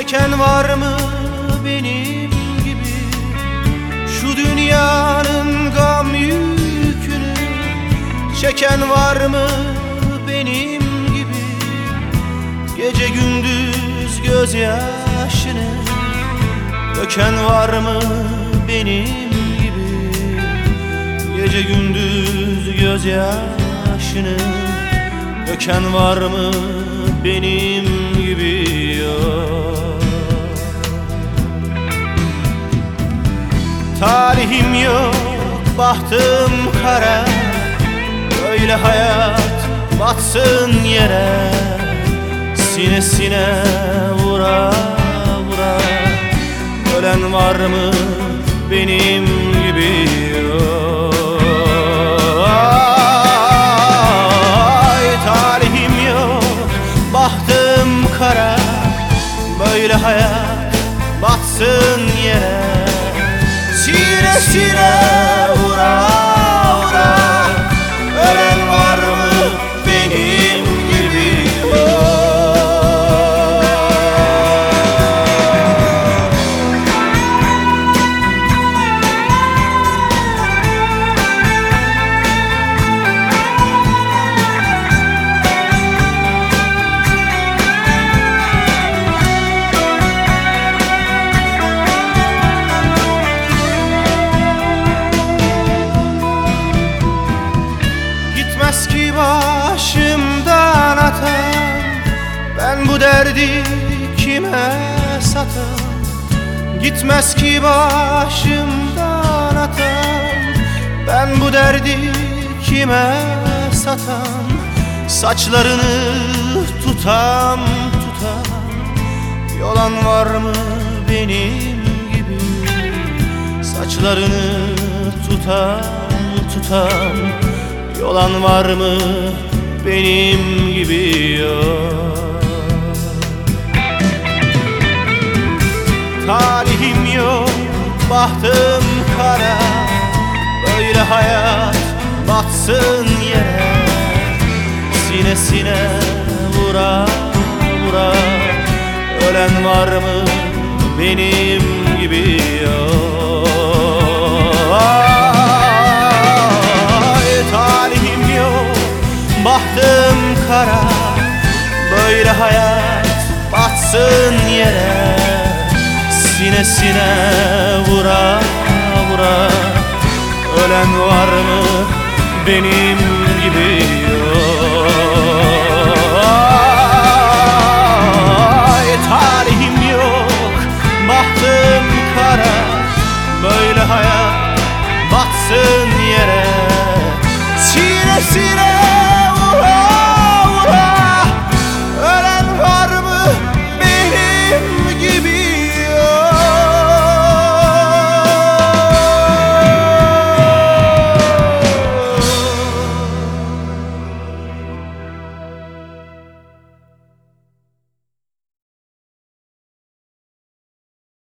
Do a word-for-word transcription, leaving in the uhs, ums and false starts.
Çeken var mı benim gibi şu dünyanın gam yükünü? Çeken var mı benim gibi gece gündüz gözyaşını? Döken var mı benim gibi gece gündüz gözyaşını? Döken var mı benim gibi? Yok. Talihim yok, bahtım kara, böyle hayat batsın yere. Sinesine vura vura ölen var mı benim gibi? Ay, talihim yok, bahtım kara, böyle hayat batsın yere. Sinesine vura vura ölen var mı benim gibi? Gitmez ki başımdan atan, ben bu derdi kime satan? Gitmez ki başımdan atan, ben bu derdi kime satan? Saçlarını tutam tutam yolan var mı benim gibi? Saçlarını tutam tutam yolan var mı benim gibi? Yok. Talihim yok, bahtım kara, böyle hayat batsın yere. Sinesine vura vura ölen var mı benim gibi? Yok. Talihim yok, bahtım kara, böyle hayat batsın yere. Sinesine vura vura ölen var mı benim gibi?